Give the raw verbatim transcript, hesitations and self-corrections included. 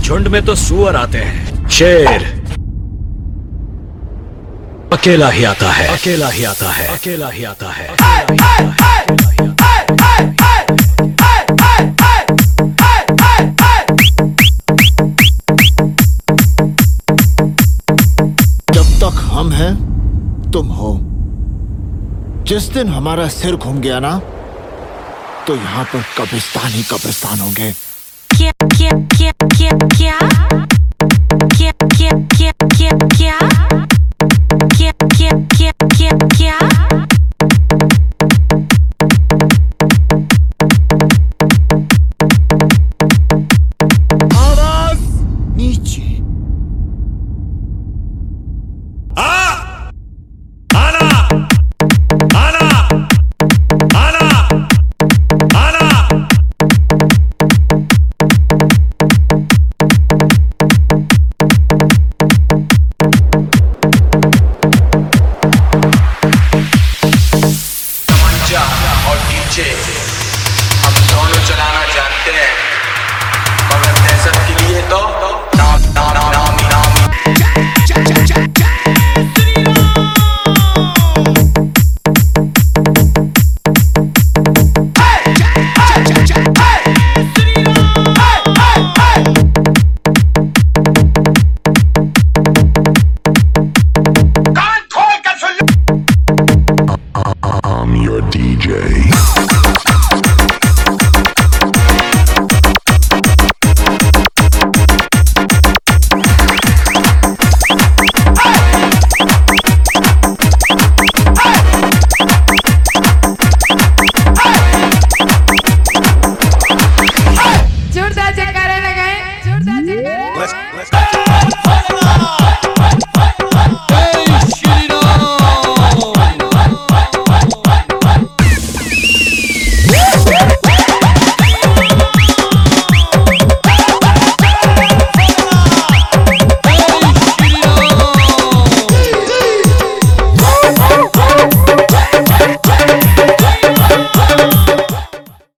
झुंड में तो सुअर आते हैं, शेर अकेला ही आता है, अकेला ही आता है, अकेला ही आता है, अकेला ही आता है। जब तक हम हैं तुम हो, जिस दिन हमारा सिर घूम गया ना तो यहाँ पर कब्रिस्तान ही कब्रिस्तान होंगे। क्या क्या क्या क्या क्या क्या क्या क्या क्या क्या क्या क्या क्या क्या क्या आवाज नीचे। और डीजे हम दोनों चलाना जानते हैं।